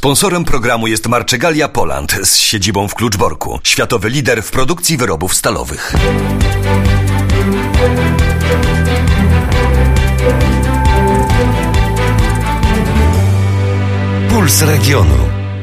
Sponsorem programu jest Marczegalia Poland z siedzibą w Kluczborku. Światowy lider w produkcji wyrobów stalowych. Puls regionu.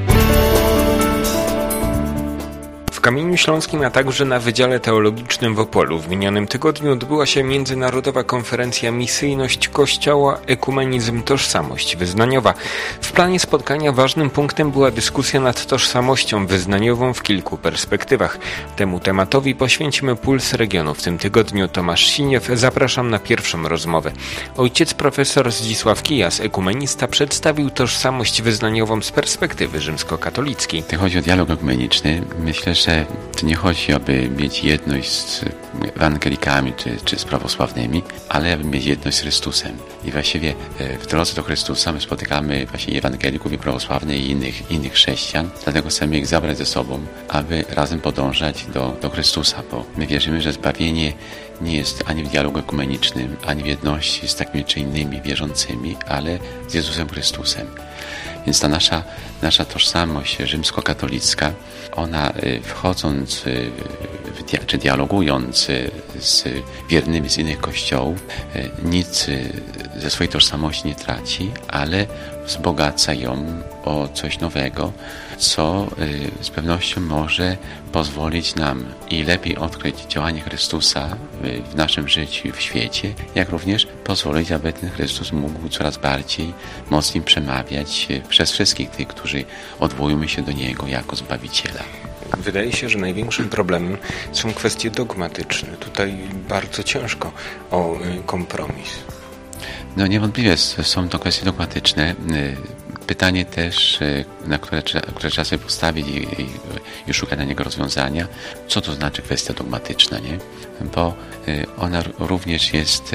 W Kamieniu Śląskim, a także na Wydziale Teologicznym w Opolu w minionym tygodniu odbyła się międzynarodowa konferencja Misyjność Kościoła, ekumenizm, tożsamość wyznaniowa. W planie spotkania ważnym punktem była dyskusja nad tożsamością wyznaniową w kilku perspektywach. Temu tematowi poświęcimy Puls regionu. W tym tygodniu Tomasz Siniew. Zapraszam na pierwszą rozmowę. Ojciec profesor Zdzisław Kijas, ekumenista, przedstawił tożsamość wyznaniową z perspektywy rzymskokatolickiej. Gdy chodzi o dialog ekumeniczny, myślę, że to nie chodzi, aby mieć jedność z ewangelikami czy z prawosławnymi, ale aby mieć jedność z Chrystusem. I właściwie w drodze do Chrystusa my spotykamy właśnie ewangelików, i prawosławnych, i innych chrześcijan. Dlatego chcemy ich zabrać ze sobą, aby razem podążać do Chrystusa, bo my wierzymy, że zbawienie nie jest ani w dialogu ekumenicznym, ani w jedności z takimi czy innymi wierzącymi, ale z Jezusem Chrystusem. Więc ta nasza tożsamość rzymskokatolicka, ona wchodząc czy dialogując z wiernymi z innych kościołów, nic ze swojej tożsamości nie traci, ale wzbogaca ją o coś nowego, co z pewnością może pozwolić nam i lepiej odkryć działanie Chrystusa w naszym życiu i w świecie, jak również pozwolić, aby ten Chrystus mógł coraz bardziej, mocniej przemawiać przez wszystkich tych, którzy odwołują się do Niego jako Zbawiciela. Wydaje się, że największym problemem są kwestie dogmatyczne. Tutaj bardzo ciężko o kompromis. No niewątpliwie są to kwestie dogmatyczne. Pytanie też, na które trzeba sobie postawić i szukać na niego rozwiązania, co to znaczy kwestia dogmatyczna, nie? Bo ona również jest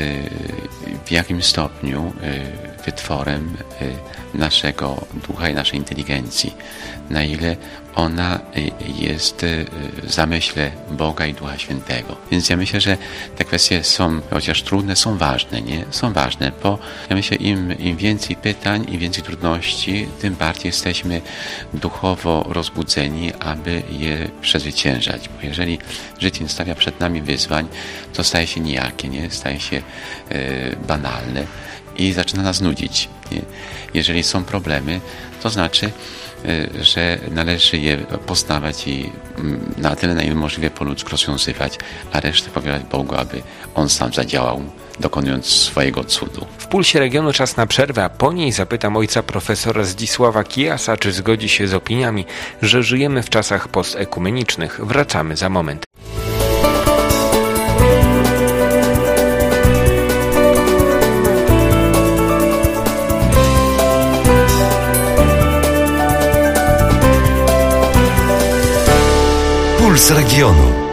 w jakimś stopniu wytworem naszego ducha i naszej inteligencji, na ile ona jest w zamyśle Boga i Ducha Świętego. Więc ja myślę, że te kwestie są, chociaż trudne, są ważne, nie? Są ważne, bo ja myślę, im więcej pytań, im więcej trudności, tym bardziej jesteśmy duchowo rozbudzeni, aby je przezwyciężać. Bo jeżeli życie stawia przed nami wyzwań, to staje się nijakie, nie? Staje się banalne i zaczyna nas nudzić. Nie? Jeżeli są problemy, to znaczy, że należy je poznawać i na tyle, na ile możliwe po ludzku rozwiązywać, a resztę powierzać Bogu, aby On sam zadziałał, dokonując swojego cudu. W Pulsie Regionu czas na przerwę, a po niej zapytam ojca profesora Zdzisława Kijasa, czy zgodzi się z opiniami, że żyjemy w czasach postekumenicznych. Wracamy za moment. Puls regionu.